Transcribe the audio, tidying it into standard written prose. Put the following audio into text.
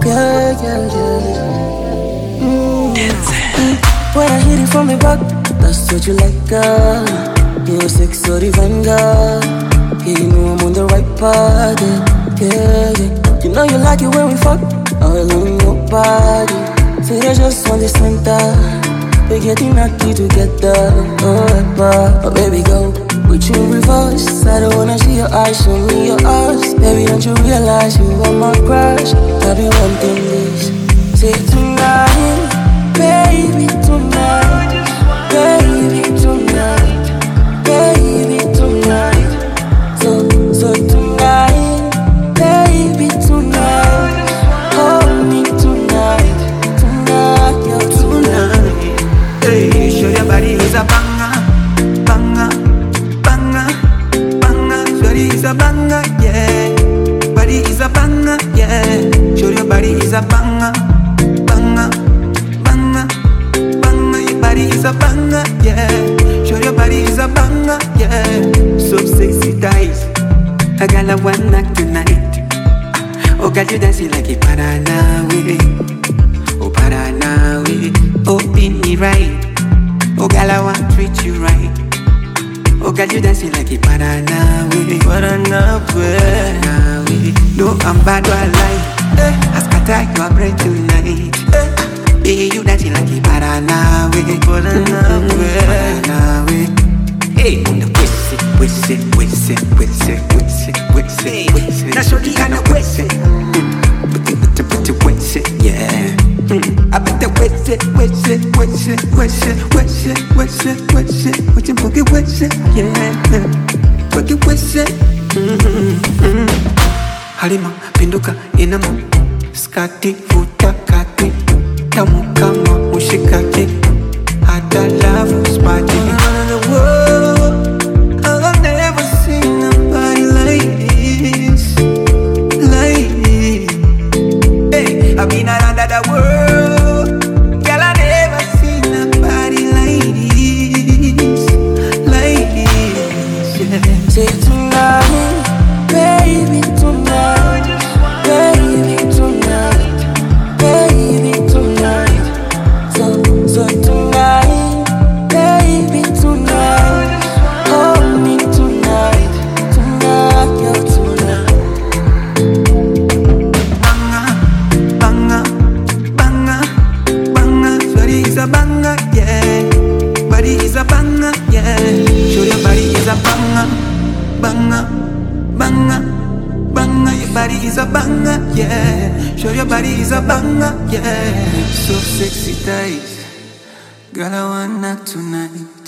Yeah, yeah, yeah. When I hit it from the back, that's what you like, girl. You're sex or divine, girl. Yeah, you know I'm on the right path, yeah, yeah. You know you like it when we fuck, all on your body. Say they just want the center, they getting lucky together, oh baby go, with you in reverse. I don't wanna see your eyes, show me your eyes. Baby, don't you realize you are my crush? I've been wanting this. Say tonight, baby, tonight, baby, tonight, baby, tonight. So tonight, baby, tonight, hold me tonight, tonight, yo, tonight. Hey, show your body is a banger, banger, banger, banger. Shorty is a banger, yeah. Body is a banger, yeah. Show your body is a banger, banger, banger, banger. Your body is a banger, yeah. Show your body is a banger, yeah. So sexy thighs, I got a one night tonight. Oh, got you dancing like a Paranawe. Oh, Paranawe. Oh, pin me right. Oh, girl, I want to treat you right. Oh, girl, you dancing like a Paranawe. Paranawe. No, I'm bad, I lie. I scatter your brain tonight. Hey, you dancing like a Paranawe. Paranawe. Hey, the whistle. Now show the kind of whistle. Put the whistle, yeah. I bet the whistle, boogie whistle, yeah. Boogie whistle. Halima, pinduka, inama, skati, futa, kati, tamu kama, mushikaki, hada love, spati. Around the world, I've never seen nobody like this, like this. Hey, I've been around the world, girl, I never seen nobody like this, like this, yeah. Say tonight, baby, tonight, baby, tonight, baby, tonight. So tonight, baby, tonight, hold me tonight, tonight, yo, tonight. Banger, banger, banger. Body is a banger, yeah. Body is a banger, yeah. Show your body is a banger, banger, banger, banger. Your body is a banger, yeah. Show your body is a banger, yeah. So sexy thighs, girl, I want that tonight.